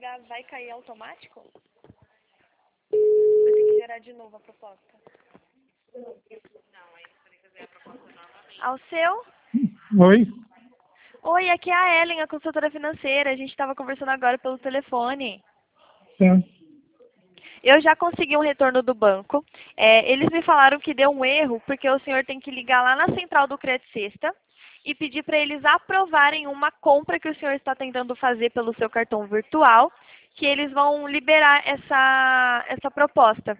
ligar, vai cair automático? Vai ter que gerar de novo a proposta. Ao seu? Oi? Oi, aqui é a Ellen, a consultora financeira. A gente estava conversando agora pelo telefone. Sim. Eu já consegui um retorno do banco. Eles me falaram que deu um erro, porque o senhor tem que ligar lá na central do Credit Sexta e pedir para eles aprovarem uma compra que o senhor está tentando fazer pelo seu cartão virtual, que eles vão liberar essa proposta.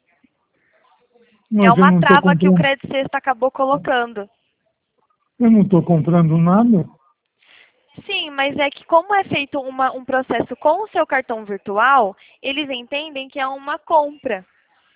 É Mas eu uma não estou trava que o comprando. Credit Sexta acabou colocando. Eu não estou comprando nada. Sim, mas é que como é feito um processo com o seu cartão virtual, eles entendem que é uma compra.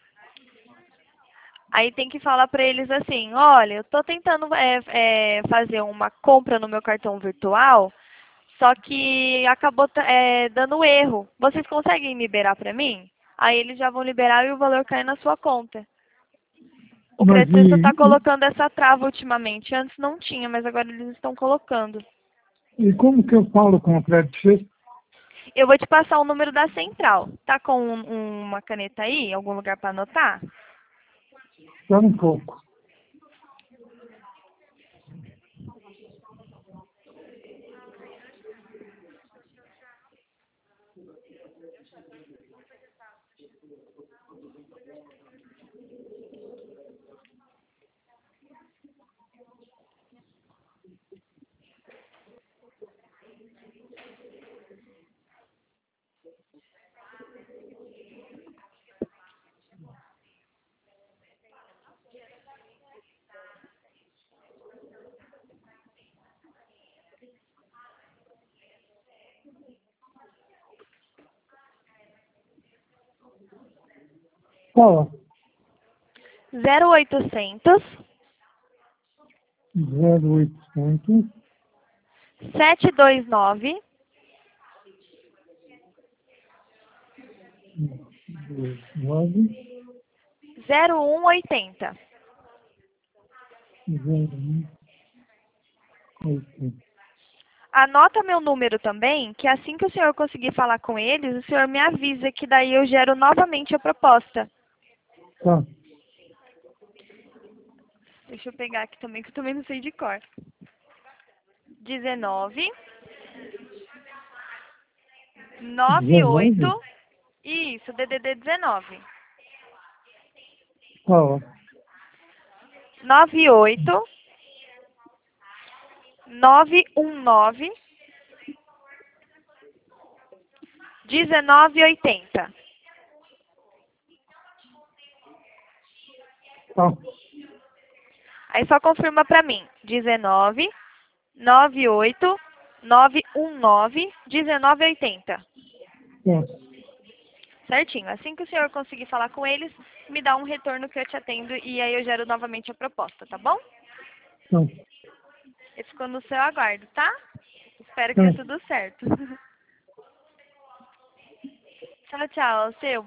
Aí tem que falar para eles assim, olha, eu estou tentando fazer uma compra no meu cartão virtual, só que acabou dando erro. Vocês conseguem liberar para mim? Aí eles já vão liberar e o valor cai na sua conta. O Mas Credit está colocando essa trava ultimamente. Antes não tinha, mas agora eles estão colocando. e como que eu falo com o Credit Suisse? Eu vou te passar o número da central. Tá com uma caneta aí? Algum lugar para anotar? Espera um pouco. Fala. 0800 0800 729 9 0180. 0180. Anota meu número também, que assim que o senhor conseguir falar com eles, o senhor me avisa que daí eu gero novamente a proposta. Tá. Deixa eu pegar aqui também, que eu também não sei de cor. 19 19? 98. Isso, DDD 19. Fala. 98 919 1980. Tá. Aí só confirma pra mim. 19 98 919 1980. Tá. Certinho. Assim que o senhor conseguir falar com eles, me dá um retorno que eu te atendo e aí eu gero novamente a proposta, tá bom? Tá. Eu fico no seu aguardo, tá? Espero que Tá. dê tudo certo. Tchau, tchau. Seu.